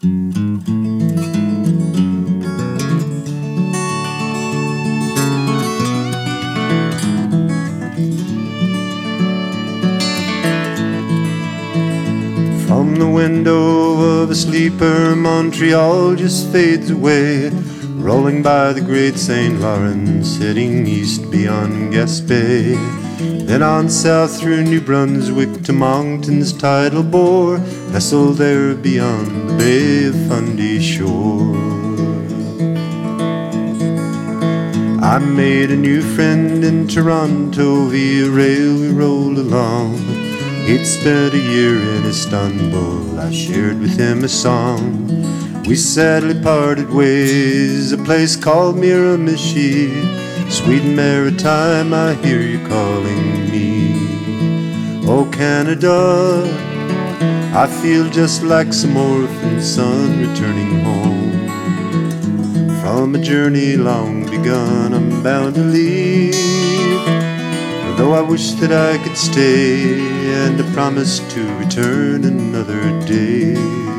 From the window of a sleeper, Montreal just fades away, rolling by the great St. Lawrence, heading east beyond Gaspé. Then on south through New Brunswick to Moncton's tidal bore, nestled there beyond the Bay of Fundy shore. I made a new friend in Toronto, via rail we rolled along. He'd spent a year in Istanbul, I shared with him a song. We sadly parted ways, a place called Miramichi. Sweet maritime, I hear you calling me. Oh Canada, I feel just like some orphan son returning home. From a journey long begun, I'm bound to leave. Though I wish that I could stay, and I promise to return another day.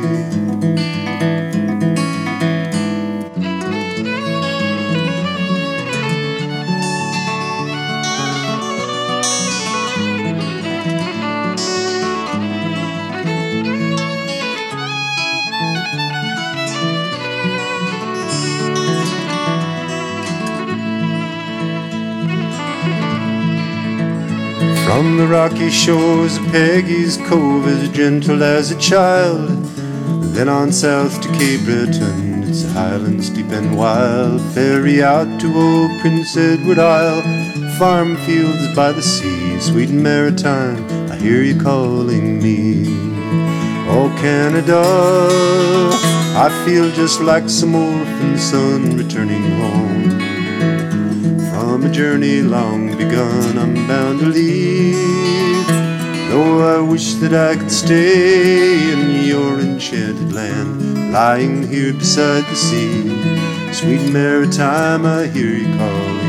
From the rocky shores of Peggy's Cove, as gentle as a child, then on south to Cape Breton, its highlands deep and wild. Ferry out to old Prince Edward Isle, farm fields by the sea. Sweet maritime, I hear you calling me. Oh Canada, I feel just like some orphan son returning home. From a journey long begun, I'm bound to leave. Though I wish that I could stay in your enchanted land, lying here beside the sea. Sweet maritime, I hear you calling.